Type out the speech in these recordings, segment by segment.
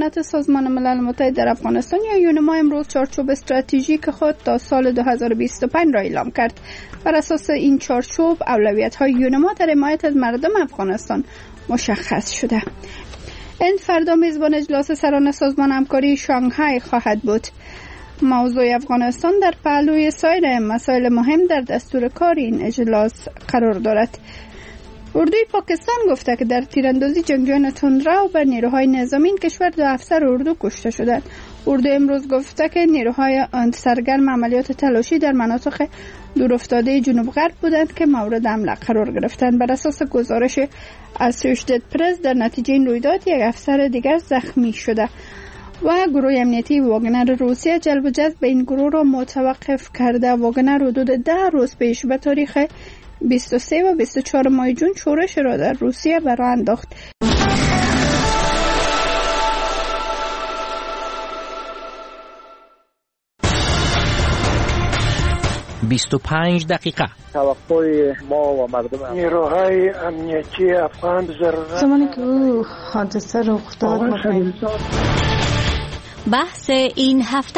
امانت سازمان ملل متحد در افغانستان یا یونما امروز چارچوب استراتژیک خود تا سال 2025 را اعلام کرد. بر اساس این چارچوب اولویت‌های یونما در حمایت از مردم افغانستان مشخص شده. این فردا میزبان اجلاس سران سازمان همکاری شانگهای خواهد بود. موضوع افغانستان در پهلوی سایر مسائل مهم در دستور کار این اجلاس قرار دارد. اردوی پاکستان گفته که در تیراندازی جنگجویان تندرو بر نیروهای نظامی این کشور 2 افسر اردو کشته شدند. اردو امروز گفته که نیروهای سرگرم عملیات تلاشی در مناطق دورافتاده جنوب غرب بودند که مورد حمله قرار گرفتند. بر اساس گزارش اسوشییتد پرس در نتیجه این رویداد یک افسر دیگر زخمی شده و گروه امنیتی واگنر روسیه جلب و جذب به این گروه را متوقف کرده. واگنر حدود 10 روز پیش به تاریخ 23 و 24 ماه جون شورش را در روسیه برآ انداخت. 25 دقیقه. توقع ما و مردم نیروهای امنیتی افغان ضرورت زمانی که او حادثه رخ داد بحث این هفته.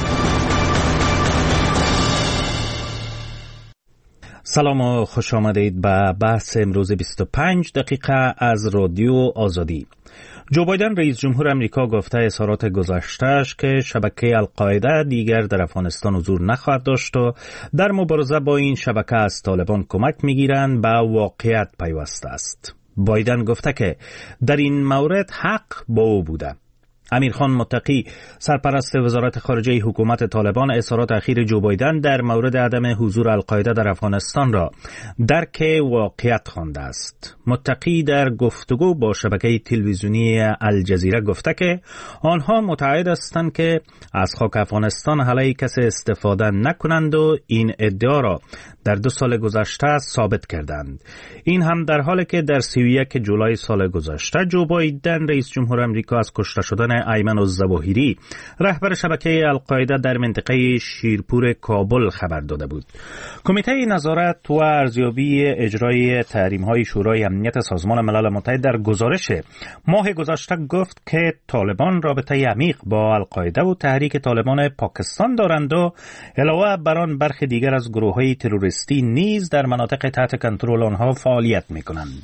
سلام و خوش آمدید به بحث امروز 25 دقیقه از رادیو آزادی. جو بایدن رئیس جمهور امریکا گفته اظهارات گذشته‌اش که شبکه القاعده دیگر در افغانستان حضور نخواهد داشت و در مبارزه با این شبکه از طالبان کمک می‌گیرند به واقعیت پیوسته است. بایدن گفته که در این مورد حق با او بوده. امیرخان متقی سرپرست وزارت خارجه حکومت طالبان اظهارات اخیر جو بایدن در مورد عدم حضور القاعده در افغانستان را درک واقعیت خوانده است. متقی در گفتگو با شبکه تلویزیونی الجزیره گفته که آنها متعهد هستند که از خاک افغانستان علیه کسی استفاده نکنند و این ادعا را در 2 سال گذشته ثابت کردند. این هم در حالی که در 31 جولای سال گذشته جو بایدن رئیس جمهور امریکا از کشته شدن ایمن الظواهری رهبر شبکه القاعده در منطقه شیرپور کابل خبر داده بود. کمیته نظارت و ارزیابی اجرای تحریم‌های شورای امنیت سازمان ملل متحد در گزارش ماه گذشته گفت که طالبان رابطه عمیق با القاعده و تحریک طالبان پاکستان دارند و علاوه بر آن برخی دیگر از گروه‌های تروریستی نیز در مناطق تحت کنترل آنها فعالیت می‌کنند.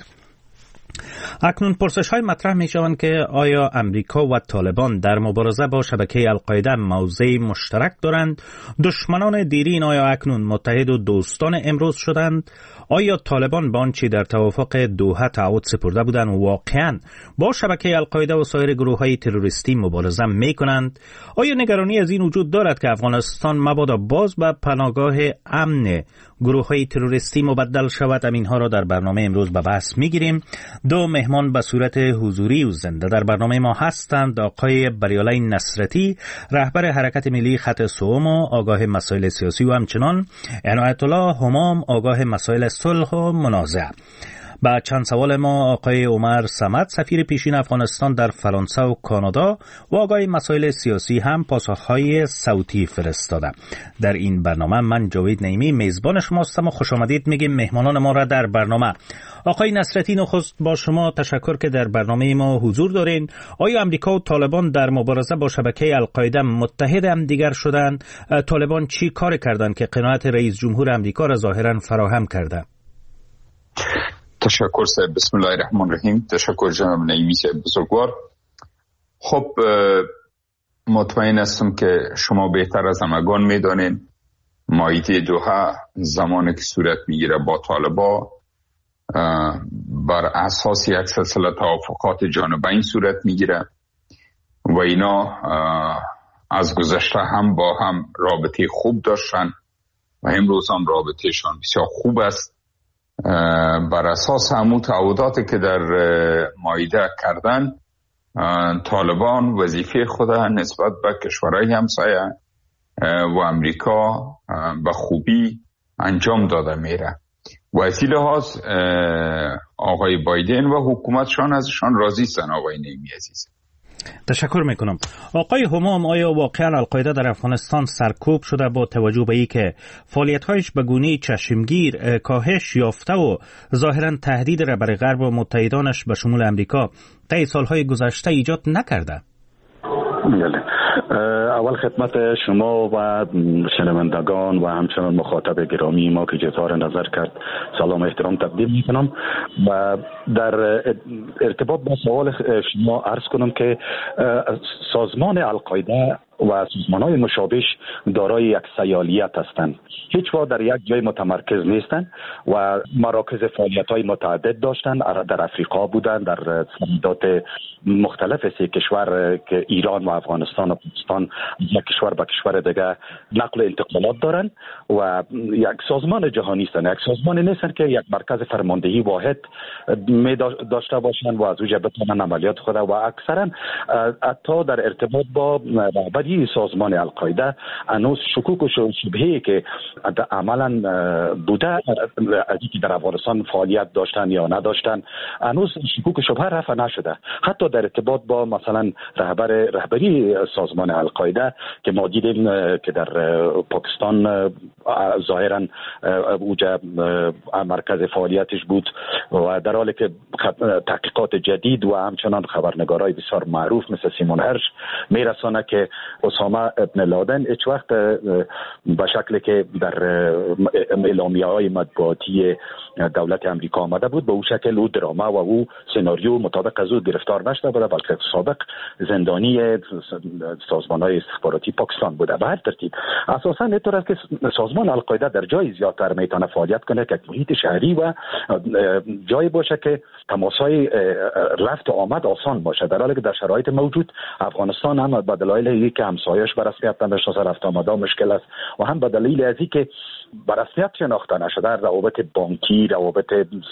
اکنون پرسش‌های مطرح می‌شوند که آیا امریکا و طالبان در مبارزه با شبکه القاعده موضع مشترک دارند؟ دشمنان دیرین آیا اکنون متحد و دوستان امروز شدند؟ آیا طالبان با آنچه در توافق دوحه تعهد سپرده بودند واقعاً با شبکه القاعده و سایر گروه‌های تروریستی مبارزه می‌کنند؟ آیا نگرانی از این وجود دارد که افغانستان مبادا باز به پناهگاه امن گروه‌های تروریستی مبدل شود؟ اینها را در برنامه امروز به بحث می‌گیریم. 2 مهمان به صورت حضوری و زنده در برنامه ما هستند. آقای بریالای نصرتی رهبر حرکت ملی خط سوم و آگاه مسائل سیاسی و همچنان عنایت الله همام آگاه مسائل صلح و منازعه. با چند سوال ما آقای عمر صمد سفیر پیشین افغانستان در فرانسه و کانادا و آقای مسائل سیاسی هم پاسخهای صوتی فرستاده. در این برنامه من جاوید نعیمی میزبان شما هستم و خوش آمدید میگیم مهمانان ما را در برنامه. آقای نصرتی نخست با شما تشکر که در برنامه ما حضور دارین. آیا امریکا و طالبان در مبارزه با شبکه القاعده متحد هم دیگر شدند؟ طالبان چی کار کردند که قناعت رئیس جمهور امریکا را ظاهرا فراهم کرده؟ تشکر صاحب. بسم الله الرحمن الرحیم. تشکر جناب نعیمی صاحب بزرگوار. خب مطمئن هستم که شما بهتر از همگان میدانید مایده دوحه زمانی که صورت میگیره با طالبان بر اساس یک سلسله توافقات جانبین صورت میگیره و اینا از گذشته هم با هم رابطه خوب داشتن و امروز هم رابطهشان بسیار خوب است. بر اساس همون تعهداتی که در مائده کردن طالبان وظیفه خود نسبت به کشورهای همسایه و امریکا به خوبی انجام داده میره و از این لحاظ آقای بایدن و حکومتشان ازشان راضی هستند. آقای نعیمی عزیز تشکر میکنم. آقای همام آیا واقعا القاعده در افغانستان سرکوب شده با توجه به اینکه فعالیت‌هایش به گونه‌ای چشمگیر کاهش یافته و ظاهرا تهدید را برای غرب و متحدانش به شمول امریکا طی سالهای گذشته ایجاد نکرده؟ بله. اول خدمت شما و شنوندگان و همچنان مخاطب گرامی ما که اظهار نظر کرد سلام و احترام تقدیم میکنم و در ارتباط با سوال شما عرض کنم که سازمان القاعده و سازمان‌های مشابه دارای یک سیالیت هستند. هیچ وقت در یک جای متمرکز نیستند و مراکز فعالیت‌های متعدد داشتند. در افریقا بودند، در سرحدات مختلف سه کشور که ایران و افغانستان و پاکستان، یک کشور به کشور دیگه نقل انتقالات دارند و یک سازمان جهانی هستند. یک سازمان نیستند که یک مرکز فرماندهی واحد می داشته باشند و از اونجا بتوانند عملیات خود و اکثرا حتی در ارتباط با رهبری سازمان القاعده هنوز شکوک و شبهه‌ای که عملا بوده از اینکه در افغانستان فعالیت داشتن یا نداشتن هنوز شکوک و شبهه رفع نشده. حتی در ارتباط با مثلا رهبری سازمان القاعده که ما دیدیم که در پاکستان ظاهرا اوجا مرکز فعالیتش بود و در حالی که تحقیقات جدید و همچنان خبرنگارای بسیار معروف مثل سیمون هرش میرسانه که اسامه ابن لادن هیچ وقت به شکلی که در اعلامیه‌های مطبوعاتی دولت امریکا آمده بود به او شکل او درامه و او سناریو مطابق از او گرفتار نشده بوده، بلکه سابق زندانی سازمان‌های استخباراتی پاکستان بوده. به هر ترتیب اساساً اینطور است که سازمان القاعده در جای زیادتر میتونه فعالیت کنه که محیط شهری و جای باشه که تماس‌های رفت و آمد آسان باشه، در حالی که در شرایط موجود افغانستان هم به دلایل اینکه همسایه‌اش به رسمیت نمی‌شناسه رفت آمد مشکل است و هم به دلیل از اینکه به رسمیت شناخته نشده روابط بانکی، روابط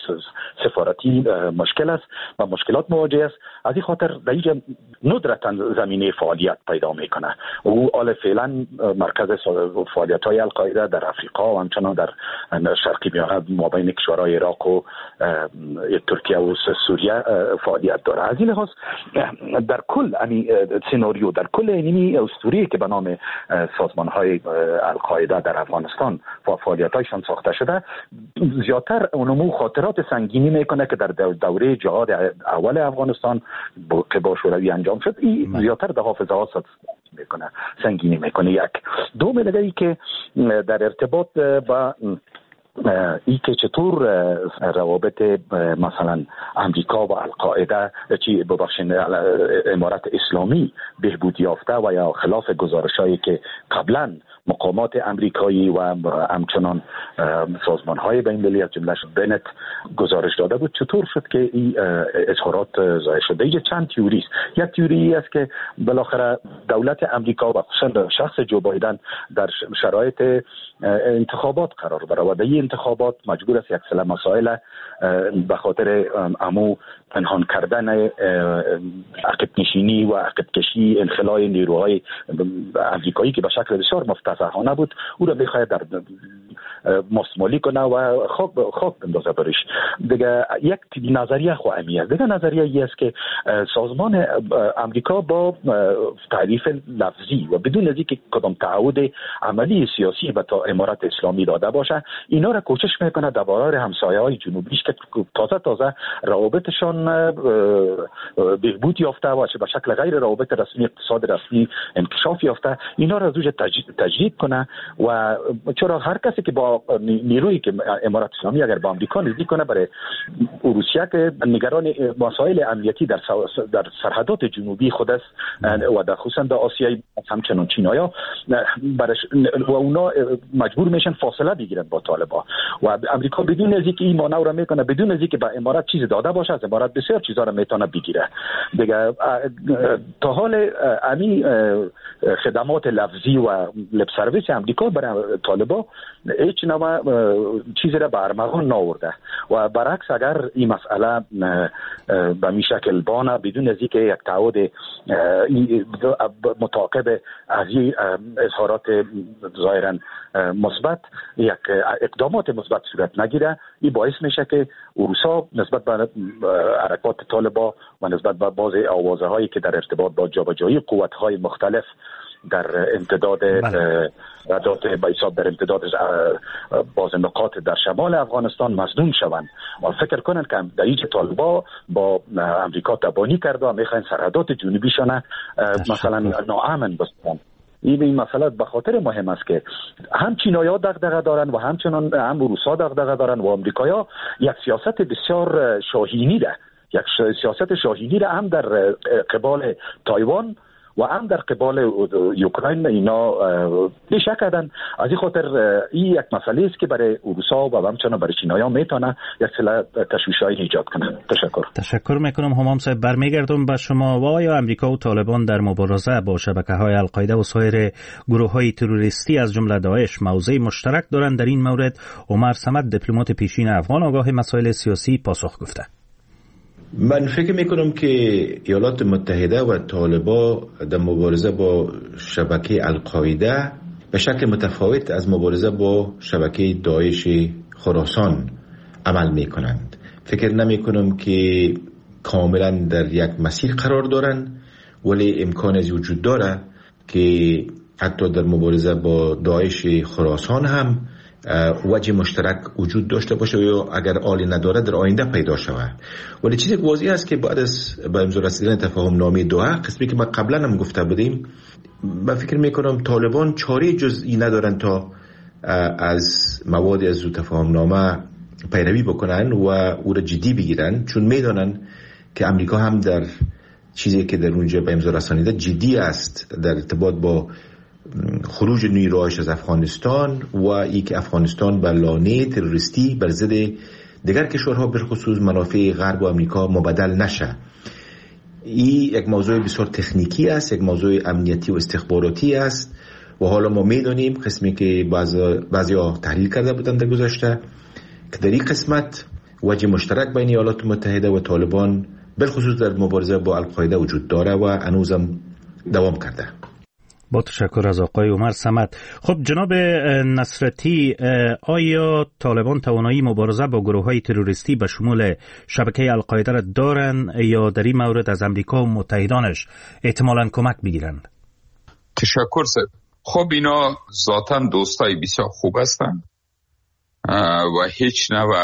سفارتی مشکل است و مشکلات مواجه است. از این خاطر در اینجا ندرتاً زمینه فعالیت پیدا میکنه. او حال فعلا مرکز فعالیت‌های القاعده در افریقا و همچنان در شرقی میانه مابین کشورهای عراق و ترکیه و سوریه فعالیت داره. از این لحاظ در کل سناریو در کل اینی اسطوری که به نام سازمان‌های القاعده در افغانستان و فعالیت‌هایشان ساخته شده زیادتر اونمو خاطرات سنگینی میکنه که در دوره جهاد اول افغانستان که با شوروی انجام شد این زیادتر به حافظه ها میکنه، سنگینی میکنه. یک دوم دیگه ای که در ارتباط با ای که چطور روابط مثلا امریکا و القاعده چی ببخشید امارت اسلامی بهبود یافته و یا خلاف گزارشایی که قبلا مقامات امریکایی و همچنان سازمان‌های بین‌المللی از جمله بنت گزارش داده بود، چطور شد که این اظهارات ظاهر شده؟ اینجا چند تئوری است. یک تئوری است که بالاخره دولت امریکا و خصوصا شخص جو بایدن در شرایط انتخابات قرار داره و در این انتخابات مجبور است یک سری مسائل به خاطر امو پنهان کردن عقب نشینی و عقب کشی انخلاء نیروهای امریکایی که به شکل بسیار مفتضحانه بود او را بخواهد در مستمالی کنه و خاک بندازه برش. دیگه یک نظریه خواهمی است. دیگه نظریه ای است که سازمان امریکا با تعریف لفظی و بدون از اینکه کدام تعهد عملی سیاسی به امارت اسلامی داده باشه اینا را کوشش میکنه در برابر همسایه‌های جنوبیش که تازه روابطشان بهبود یافته و به شکل غیر روابط رسمی اقتصاد رسمی انکشاف یافته اینا را زوج تجدید کنه و چرا هر کسی که با نیرویی که امارت اسلامی اگر با آمریکا نزدیک کنه برای روسیه که نگران مسائل امنیتی در سرحدات جنوبی خود است و در خصوصا در آسیای همچنان چینایا و اونا مجبور میشن فاصله بگیرن با طالبان و امریکا بدون از اینکه این مانور را میکنه بدون از اینکه به امارات چیز داده باشه از امارات بسیار چیزا را میتونه بگیره. دیگه تا حال امی خدمات لفظی و لب سرویس امریکا برای طالبان هیچ نوع چیزی را به ارمغان نآورده و برعکس اگر این مسئله به می شکل بانه بدون از اینکه یک تعهد متعاقب از این اظهارات ظاهرا مثبت یک اقدامات مثبت صورت نگیره این باعث میشه که اروسا نسبت به حرکات طالبان و نسبت به بعض آوازه هایی که در ارتباط با جابجایی قوت های مختلف در امتداد به حساب در امتداد باز نقاط در شمال افغانستان مصدوم شوند و فکر کنند که در اینجا طالبا با امریکا تبانی کرده و میخواین سرحدات جنوبیشان مثلا ناامن بسازند. این مسئله به خاطر مهم است که هم چینایی‌ها دغدغه دارن و همچنان هم روس‌ها دغدغه دارن و آمریکایی‌ها یک سیاست بسیار شاهینی ده، یک سیاست شاهینی ده هم در قبال تایوان و هم در قبال اوکراین اینا بیشک کردن. از این خاطر این یک مسئله است که برای روس‌ها و همچنان برای چینایی‌ها میتونه یک سلسله تشویش‌های ایجاد کنه. تشکر میکنم همام صاحب. برمیگردم به شما. و آیا امریکا و طالبان در مبارزه با شبکه‌های القاعده و سایر گروه‌های تروریستی از جمله داعش موضع مشترک دارند؟ در این مورد عمر صمد دیپلمات پیشین افغان آگاه مسائل سیاسی پاسخ گفته. من فکر میکنم که ایالات متحده و طالبان در مبارزه با شبکه القاعده به شکل متفاوت از مبارزه با شبکه داعش خراسان عمل میکنند. فکر نمیکنم که کاملا در یک مسیر قرار دارند، ولی امکان از وجود داره که حتی در مبارزه با داعش خراسان هم وجه مشترک وجود داشته باشه یا اگر عالی نداره در آینده پیدا شود. ولی چیزی که واضح است که بعد از به امضا رسیدن تفاهم نامه دوحه، قسمی که ما قبلا هم گفته بودیم، من فکر میکنم طالبان چاره جزئی ندارن تا از مواد از تفاهم نامه پیروی بکنن و او را جدی بگیرن، چون میدانن که امریکا هم در چیزی که در اونجا به امضا رسانیده جدی است در ارتباط با خروج نیروهاش از افغانستان و ای که افغانستان به لانه تروریستی بر ضد دیگر کشورها به خصوص منافع غرب و امریکا مبدل نشه. این یک موضوع بسیار تکنیکی است، یک موضوع امنیتی و استخباراتی است و حالا ما میدونیم قسمی که بعضیا تحلیل کرده بودند در گذشته که در این قسمت وجه مشترک بین ایالات متحده و طالبان بالخصوص در مبارزه با القاعده وجود داره و هنوزم دوام کرده. با تشکر از آقای عمر صمد. خب جناب نصرتی، آیا طالبان توانایی مبارزه با گروه‌های تروریستی به شمول شبکه القاعده را دارند یا در این مورد از امریکا و متحدانش احتمالاً کمک بگیرند؟ تشکر سر. خب اینا ذاتاً دوستای بسیار خوب هستند و هیچ نوع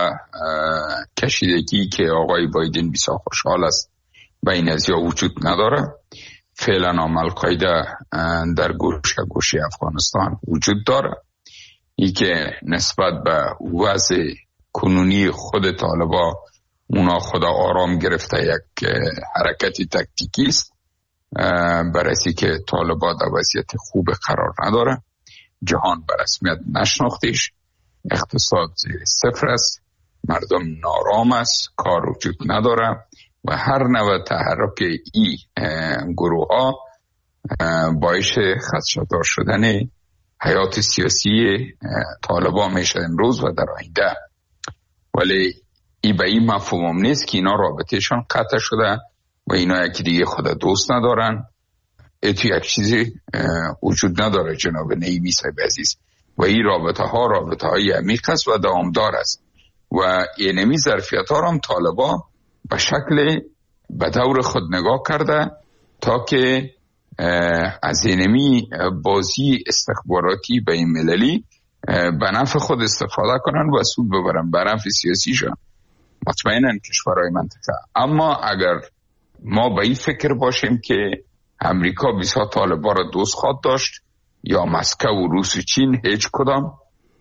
کشیدگی که آقای بایدن بسیار خوشحال است بین از یا وجود نداره. فعلا القاعده در گوشه افغانستان وجود داره. ای که نسبت به وضع کنونی خود طالبان اونا خدا آرام گرفته یک حرکتی تکتیکی است برای که طالبان در وضعیت خوب قرار نداره. جهان به رسمیت نشناختیش، اقتصاد زیر صفر است، مردم نارام است، کار وجود نداره و هر نوع تحرک این گروه ها باعث خدشه‌دار شدن حیات سیاسی طالبان میشه امروز و در آینده. ولی این به این مفهوم نیست که اینا رابطهشان قطع شده و اینا یکی دیگه خود دوست ندارن. اتو یک چیزی وجود نداره جناب نعیمی صاحب عزیز و این رابطه های عمیق است و دوامدار است و اینمی ظرفیت ها هم طالبان به شکل به دور خود نگاه کرده تا که از اینمی بازی استخباراتی بین المللی به نفع خود استفاده کنن و سود ببرن به نفع سیاسیشان مطمئناً کشورهای منطقه. اما اگر ما به این فکر باشیم که امریکا بسیار طالبان را دوست خواهد داشت یا مسکو و روس و چین هیچ کدام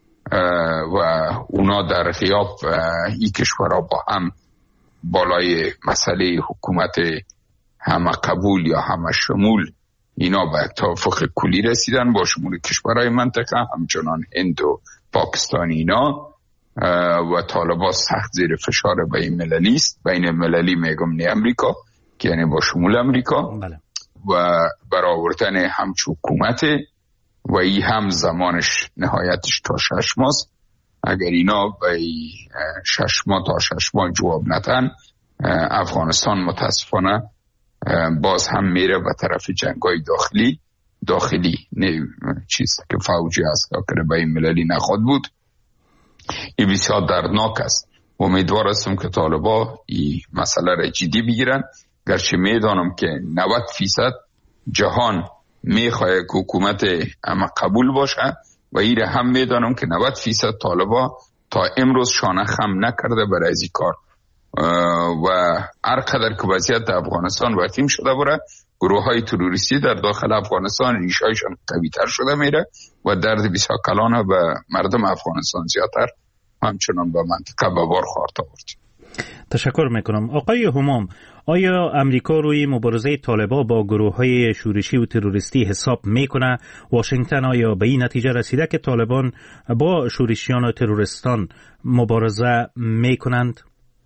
و اونا در غیاب این کشورها با هم بالای مسئله حکومت همه قبول یا همه شمول اینا به یک توافق کلی رسیدن با شمول کشورهای منطقه همچنان هند و پاکستان اینا و طالبان سخت زیر فشار بین المللی است. بین المللی میگم نه امریکا که یعنی با شمول امریکا بله. و برآوردن همچو حکومت و این هم زمانش نهایتش تا 6 ماه. اگر اینا به 6 ماه تا 6 ماه جواب ندن افغانستان متاسفانه باز هم میره به طرف جنگای داخلی نه چیز که فوجی است که بین المللی نخواد بود. این بسیار دردناک است. امیدوار هستم که طالبان این مسئله را جدی بگیرن، گرچه میدانم که 90% جهان میخواه که حکومت اما قبول باشه و ایره هم میدانم که 90% طالبا تا امروز شانه خم نکرده برای از این کار و هر قدر که وضعیت افغانستان وخیم شده بره، گروه های تروریستی در داخل افغانستان ریشهایشان قوی تر شده میره و درد بسیار کلان به مردم افغانستان زیادتر همچنان به منطقه به بار خواهد آورد. تشکر میکنم. آقای همام، آیا امریکا روی مبارزه طالبان با گروه های شورشی و تروریستی حساب میکنه؟ واشنگتن آیا به این نتیجه رسیده که طالبان با شورشیان و تروریستان مبارزه میکنند؟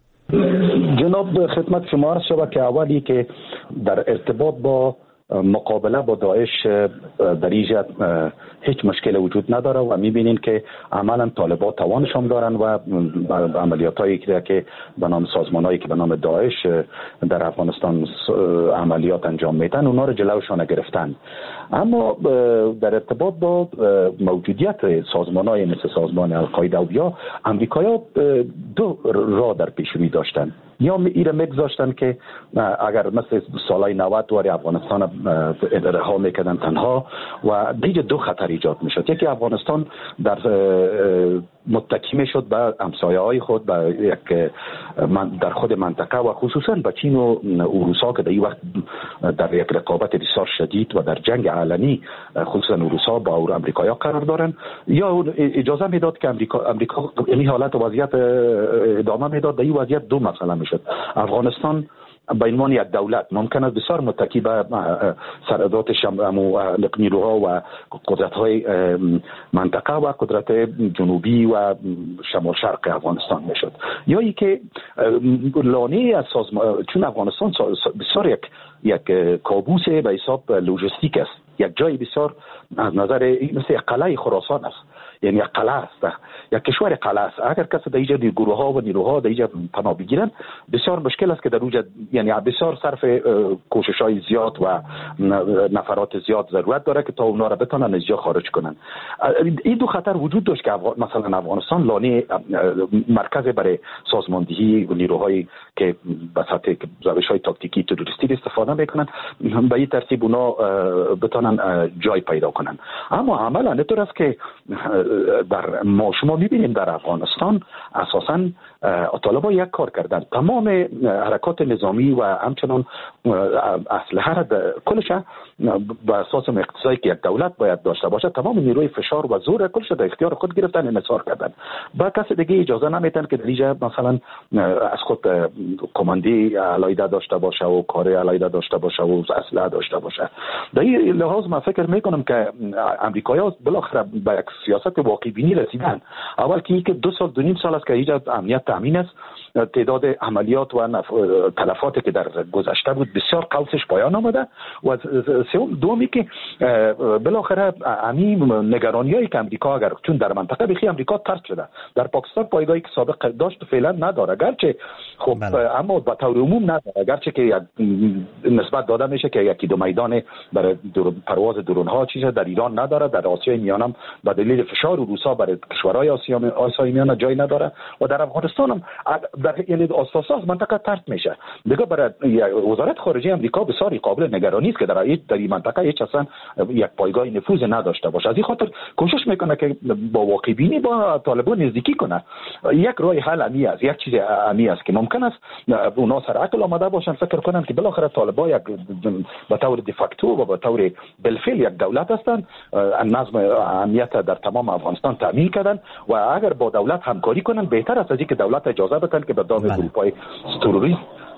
جناب خدمت شما عرض شود که اولی که در ارتباط با مقابله با داعش در اینجا هیچ مشکل وجود نداره و میبینین که عملا طالبان توانشان دارن و عملیاتایی که به نام سازمانایی که به نام داعش در افغانستان عملیات انجام میدن اونا رو جلوشان گرفتن. اما در ارتباط با موجودیت سازمانایی مثل سازمان القاعده و یا امریکایی‌ها دو راه در پیش روی داشتن. یا ایره میگذاشتن که اگر مثل سالهای 90 واری افغانستان رها میکردن تنها و دیگه دو خطر ایجاد میشد. یکی افغانستان در متکی میشد به همسایه‌های خود در خود منطقه و خصوصا به چین و روسا که در این وقت در یک رقابت بسیار شدید و در جنگ علنی خصوصا روسا با امریکایی‌ها قرار دارن، یا اجازه میداد که امریکا این حالت وضعیت ادامه میداد. در این وضعیت دو مسئله میشد. افغانستان به عنوان یک دولت ممکن است بسیار متکی به سرحدات نیروها و قدرت‌های منطقه و قدرت جنوبی و شمال شرق افغانستان میشد، یا ای که لانه از چون افغانستان بسیار یک کابوس به حساب لوجستیک است، یک جای بسیار از نظر مثل قلعه خراسان است، یعنی یک قلعه است، یک کشور قلعه است. اگر کسی در اینجا گروه ها و نیروها در اینجا پناه بگیرن بسیار مشکل است که در اونجا یعنی بسیار صرف کوشش های زیاد و نفرات زیاد ضرورت داره که تا اونا را بتونن از اینجا خارج کنن. این دو خطر وجود داشت که مثلا افغانستان لانه مرکز برای سازماندهی و نیروهایی که به سطح روش‌های تاکتیکی تروریستی استفاده میکنن به این ترتیب اونا بتونن جای پیدا کنن. اما عملا اینطور است که در شما میبینیم در افغانستان اساساً طالبان یک کار کردن، تمام حرکات نظامی و همچنان اسلحه را کلش به اساس اقتضایی که یک دولت باید داشته باشه، تمام نیروی فشار و زور کلش در اختیار خود گرفتن، انحصار کردن. با کسی دیگه اجازه نمیدن که در اینجا مثلا از خود کماندی علیحده داشته باشه و کار علیحده داشته باشه و اسلحه داشته باشه. در این لحاظ من فکر میکنم که امریکایی‌ها بالاخره به یک سیاست واقعی بینی رسیدن. اول که 2.5 سال است که اینجا امنیت تامین است، تعداد عملیات و تلفاتی که در گذشته بود بسیار قوسش پایان آمده و دومی که بالاخره همین نگرانیایی که امریکا اگر چون در منطقه بخی امریکا طرد شده، در پاکستان پایگاهی که سابق داشت فعلا نداره، گرچه خب اما به طور عموم نداره، گرچه که نسبت داده میشه که یکی دو میدان برای پرواز درون ها چیزی در ایران نداره، در آسیای میانم به دلیل فشار روسا برای کشورهای آسیای میانه جای نداره و در افغانستان هم در یعنی اساساس منطقه طرد میشه. دیگه برای وزارت خارجه امریکا بسیار قابل نگرانی است که در این منطقه هیچ اصلا یک پایگاه نفوذ نداشته باشه. از این خاطر کوشش میکنه که با واقع بینی با طالبان نزدیکی کنه. یک راه حل امی است، یک چیز امی است که ممکن است اونا سر عقل آمده باشن فکر کنن که بالاخره طالبان یک به طور دیفاکتو و به طور بالفعل یک دولت هستند، نظم امنیت در تمام افغانستان تامین کردن و اگر با دولت همکاری کنن بهتر است از اینکه دولت اجازه بدن که به دام گروه‌های تروریست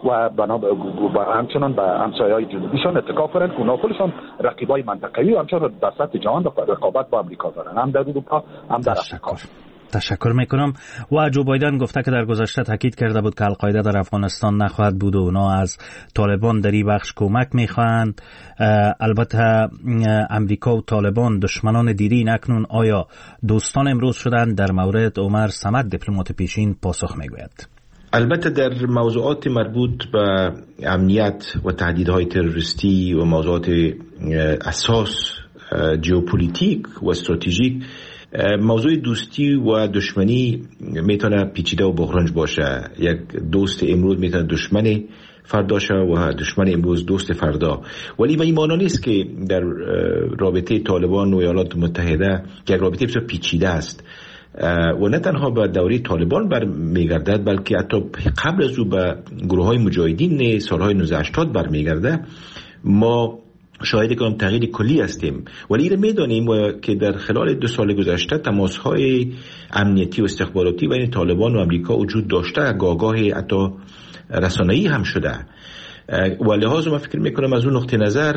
و همچنان به همسایه‌های جنوبیشان اتکا کنند که اونا خودشان رقیبای منطقه‌ای و همچنان در سطح جهان رقابت با امریکا دارن، هم در اروپا هم در افریقا. تشکر میکنم. و جو بایدن گفته که در گذشته تاکید کرده بود که القاعده در افغانستان نخواهد بود و اونا از طالبان در این بخش کمک میخواهند. البته امریکا و طالبان دشمنان دیرین، اکنون آیا دوستان امروز شدند؟ در مورد عمر صمد دیپلمات پیشین پاسخ میگوید. البته در موضوعات مربوط به امنیت و تهدیدهای تروریستی و موضوعات اساس ژئوپلیتیک و استراتژیک، موضوع دوستی و دشمنی میتونه پیچیده و بغرنج باشه. یک دوست امروز میتونه دشمن فردا شب و دشمن امروز دوست فردا. ولی این معنی نیست که در رابطه طالبان و ایالات متحده که رابطه بسیار پیچیده است و نه تنها به دوره طالبان برمیگردد بلکه حتی قبل از او به گروه های مجاهدین سالهای 1980 برمیگرده. ما شاهد کنم تغییر کلی هستیم، ولی ایره میدانیم که در خلال 2 سال گذشته تماس‌های امنیتی و استخباراتی بین طالبان و امریکا وجود داشته، گاهگاه حتی رسانه‌ای هم شده و لحاظ من فکر میکنم از اون نقطه نظر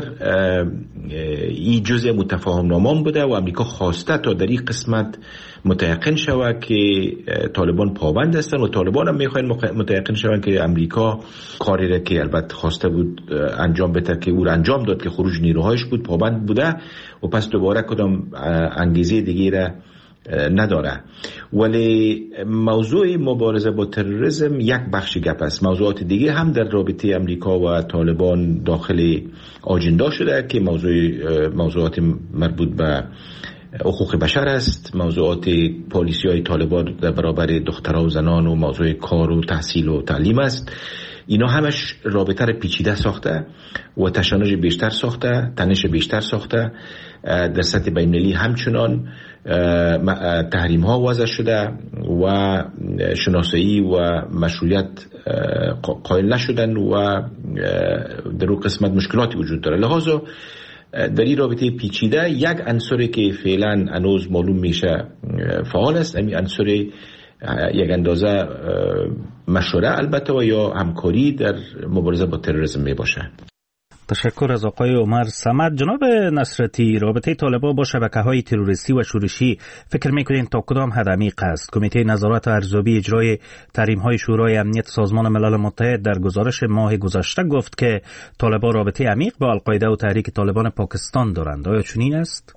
این جزء متفاهم نامان بوده و امریکا خواسته تا در این قسمت متيقن شود که طالبان پابند هستن و طالبان هم میخواین متيقن شون که امریکا کاری را که البته خواسته بود انجام بده که او انجام داد که خروج نیروهایش بود پابند بوده و پس دوباره کدام انگیزه دیگه را نداره. ولی موضوع مبارزه با تروریسم یک بخش گپ است. موضوعات دیگه هم در رابطه امریکا و طالبان داخل آجندا شده که موضوعات مربوط به حقوق بشر است، موضوعات پالیسی های طالبان در برابر دخترها و زنان و موضوع کار و تحصیل و تعلیم است. اینا همش رابطه را پیچیده ساخته و تشنج بیشتر ساخته، تنش بیشتر ساخته. در سطح بین‌المللی همچنان تحریم ها وضع شده و شناسایی و مشروعیت قائل نشدن و در اون قسمت مشکلاتی وجود داره. لحاظا در این رابطه پیچیده یک عنصری که فعلا هنوز معلوم میشه فعال است، همین عنصر یک اندازه مشوره البته و یا همکاری در مبارزه با تروریسم می باشه. تشکر از آقای عمر صمد. جناب نصرتی، رابطه طالبان با شبکه‌های تروریستی و شورشی فکر می‌کنین تا کدام حد عمیق است؟ کمیته نظارت و ارزیابی اجرای تحریم‌های شورای امنیت سازمان ملل متحد در گزارش ماه گذشته گفت که طالبان رابطه عمیق با القاعده و تحریک طالبان پاکستان دارند. آیا چنین است؟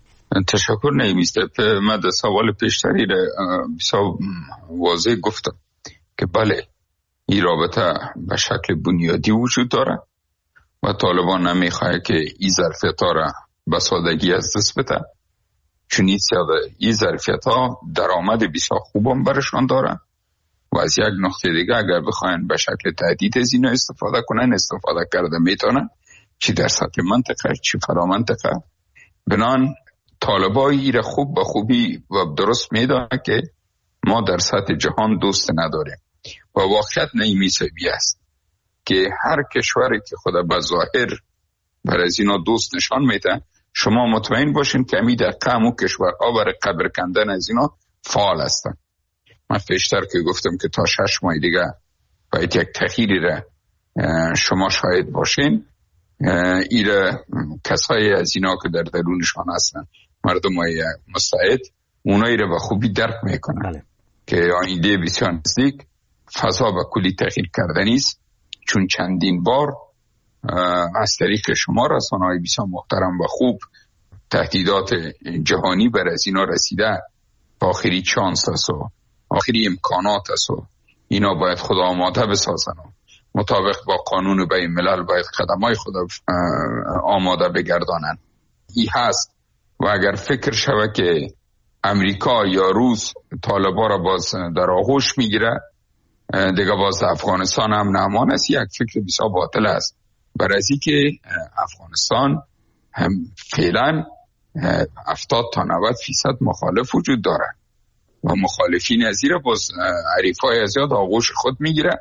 تشکر نمیسته. من در سوال پیشتری بسیار واضح گفتم که بله این رابطه به شکل بنیادی وجود داره و طالبان نمیخواه که این ظرفیت ها را به سادگی از دست بده، چون این ظرفیت ها درآمد بسیار خوب هم برشان داره و از یک نقطه دیگه اگر بخواین به شکل تهدید از اینا استفاده کنن استفاده کرده میتونن، چی در سطح منطقه چی فرا منطقه. بنان طالبان ایره خوب به خوبی و درست میدانه که ما در سطح جهان دوست نداریم و واقعیت نیمیسوی است که هر کشوری که خود به ظاهر بر از اینا دوست نشان میده، شما مطمئن باشین که امی در قم و کشورها برای قبر کندن از اینا فعال هستن. من پیشتر که گفتم که تا 6 ماه دیگه باید یک تغییری را شما شاهد باشین. ایره کسایی از اینا که در درونشان هستن مردم های مستعد اونایی را به خوبی درک میکنن که آینده بسیار نزدیک فضا به کلی تغییر کردنی است، چون چندین بار از طریق شما رسانه‌های بسیار محترم و خوب تهدیدات جهانی بر از اینا رسیده. آخری چانس است و آخری امکانات است و اینا باید خود آماده بسازن و مطابق با قانون بین الملل باید قدمای خود آماده بگردانن. این هست و اگر فکر شود که امریکا یا روس طالبان را باز در آغوش میگیره دیگه باز افغانستان هم نمان است، یک فکر بسیار باطل است. برای که افغانستان هم فعلا 70 تا 90% مخالف وجود داره و مخالفین از این باز حریفای از یاد آغوش خود میگیره.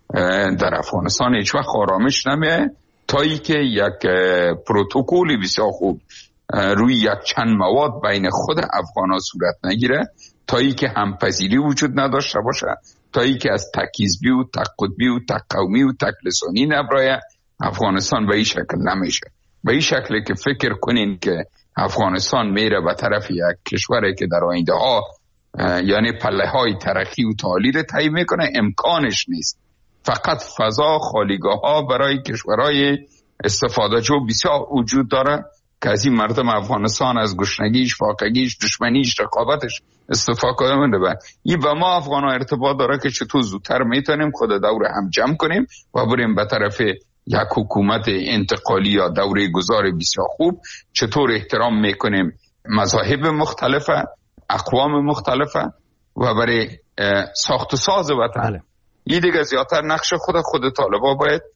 در افغانستان هیچ وقت آرامش نمیه تا ای که یک پروتکل بسیار خوب روی یک چند مواد بین خود افغانا صورت نگیره، تا ای که همپذیری وجود نداشته باشه، تا ای که از تک حزبی و تک قطبی و تک قومی و تک لسانی نبرایه، افغانستان به این شکل نمیشه. به این شکل که فکر کنین که افغانستان میره به طرف یک کشوری که در آینده ها یعنی پله های ترقی و تعالی رو طی میکنه، امکانش نیست. فقط فضا خالیگاه ها برای کشورهای استفاده جو بسیار وجود داره که از این مردم افغانستان از گشنگیش، فاقگیش، دشمنیش، رقابتش استفاده کنه. این با ما افغان ها ارتباط داره که چطور زودتر میتونیم خود دور هم جمع کنیم و بریم به طرف یک حکومت انتقالی یا دوره گذار بسیار خوب. چطور احترام میکنیم مذاهب مختلفه، اقوام مختلفه و برای ساخت و ساز وطن. این دیگه زیادتر نقش خود طالبان باید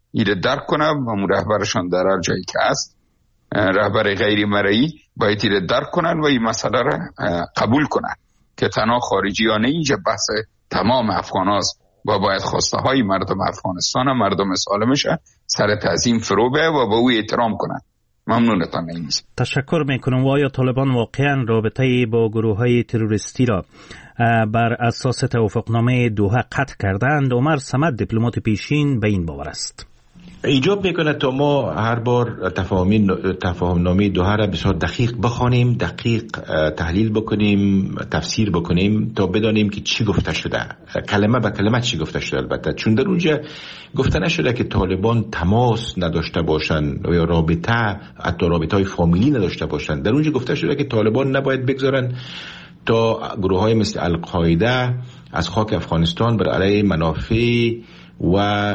این درک کنه و رهبرشان در هر جایی که است، رهبر غیر مرئی باید این درک کنن و این مسئله را قبول کنن که تنها خارجیان اینجا بحث تمام افغان هاست و باید خواسته های مردم افغانستان و مردم سالمش سر تعظیم فرو به و به او احترام کنن. ممنونتان. تشکر میکنم. و آیا طالبان واقعا رابطه با گروه های تروریستی را بر اساس توافقنامه دوحه قطع کردند؟ عمر صمد دیپلمات پیشین به این باور است. ایجاب میکنه تا ما هر بار تفاهمنامه دوحه را بسیار دقیق بخوانیم، دقیق تحلیل بکنیم، تفسیر بکنیم تا بدانیم که چی گفته شده، کلمه به کلمه چی گفته شده. البته چون در اونجا گفته نشده که طالبان تماس نداشته باشند یا حتی رابطه های فامیلی نداشته باشند. در اونجا گفته شده که طالبان نباید بگذارن تا گروه های مثل القاعده از خاک افغانستان بر علیه منافع و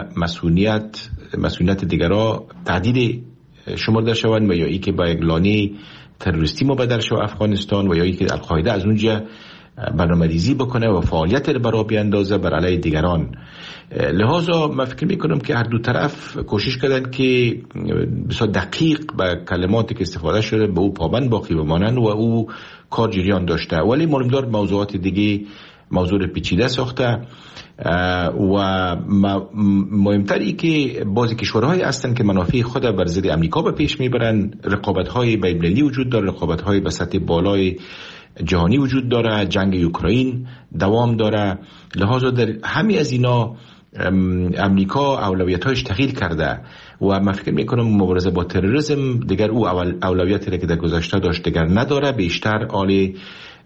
مسئولیت دیگرها تهدید شمرده شوند و یا ای که با یک لانه تروریستی مبدل شود افغانستان و یا ای که القاعده از اونجا برنامه‌ریزی بکنه و فعالیت را برای بیاندازه بر علیه دیگران. لذا من فکر میکنم که هر دو طرف کوشش کردن که بسیار دقیق به کلماتی که استفاده شده به او پابند باقی بمانند و او کار جریان داشته. ولی معلومدار موضوعات دیگه موضوع پیچیده ساخته و مهمتری که بعضی کشورهای هستند که منافع خود بر ضد امریکا به پیش میبرن. رقابت‌های بین‌المللی وجود داره، رقابت‌های به سطح بالای جهانی وجود داره، جنگ اوکراین دوام داره. لذا در همه از اینا امریکا اولویت‌هاش تغییر کرده و من فکر میکنم مبارزه با تروریسم دیگر او اولویتی را که در گذشته داشت دیگر نداره، بیشتر آل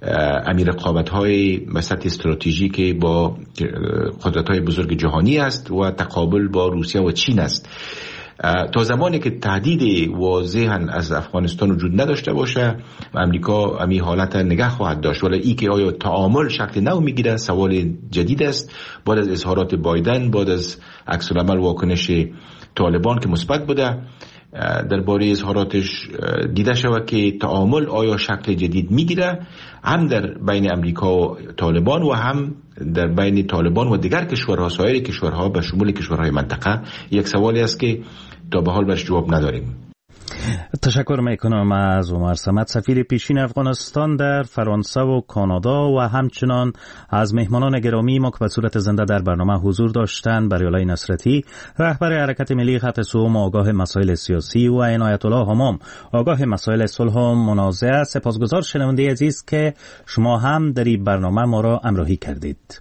رقابت‌های به سطح استراتژیک با قدرت‌های بزرگ جهانی است و تقابل با روسیه و چین است. تا زمانی که تهدید واضحاً از افغانستان وجود نداشته باشه و امریکا همین حالت نگه خواهد داشت. ولی ای که آیا تعامل شکل نو میگیره سوال جدید است. بعد از اظهارات بایدن، بعد از عکس العمل واکنش طالبان که مثبت بوده، درباره اظهاراتش دیده شود که تعامل آیا شکل جدید میگیره، هم در بین امریکا و طالبان و هم در بین طالبان و دیگر کشورها، سایر کشورها به شمول کشورهای منطقه. یک سوالی است که تا به حال برش جواب نداریم. تشکر میکنم از عمر صمد، سفیر پیشین افغانستان در فرانسه و کانادا و همچنان از مهمانان گرامی ما که به صورت زنده در برنامه حضور داشتند بریالای نصرتی، رهبر حرکت ملی خط سوم آگاه مسائل سیاسی، و عنایت الله حمام آگاه مسائل صلح و منازعه. سپاسگزار شنونده عزیز که شما هم در این برنامه ما را همراهی کردید.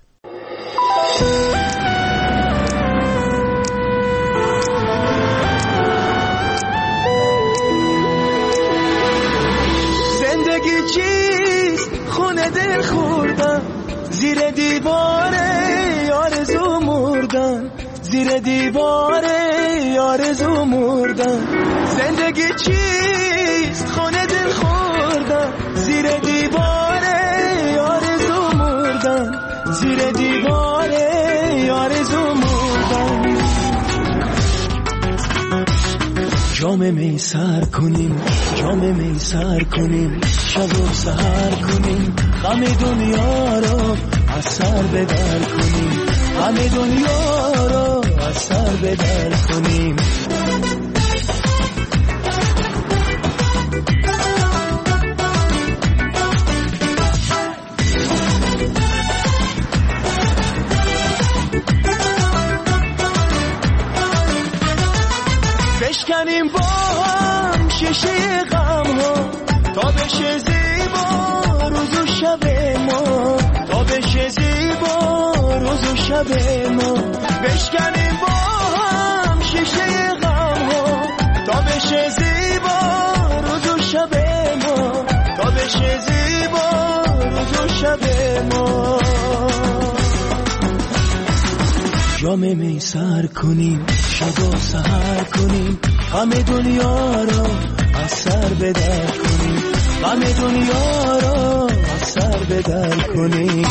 خونه دل خوردم زیر دیواره آرزو مردم، زیر دیواره آرزو مردم. زندگی چیست خونه دل خوردم زیر دیواره آرزو مردم، زیر دیواره آرزو مردم. جام می سر کنیم، جام می سر کنیم، شب و سحر کنیم، غم دنیا رو از سر بدر کنیم، غم دنیا رو از سر بدر کنیم. بشکنیم با هم شیشه غم ها تا بشه زیبا روز و شب ما، تا بشه زیبا روز و شب ما. بشکنیم با هم شیشه غم ها تا بشه زیبا روز و شب ما، تا بشه زیبا روز و شب ما. جام می سر کنیم، شب و سحر کنیم، غم دنیا رو از سر بدر کنیم، غم دنیا رو از سر بدر کنیم.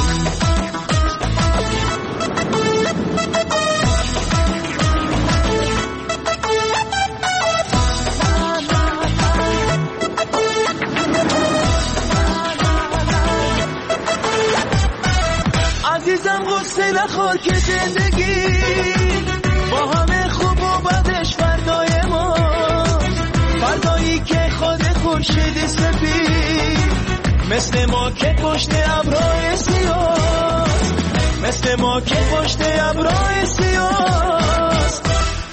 عزیزم غصه نخور که زندگی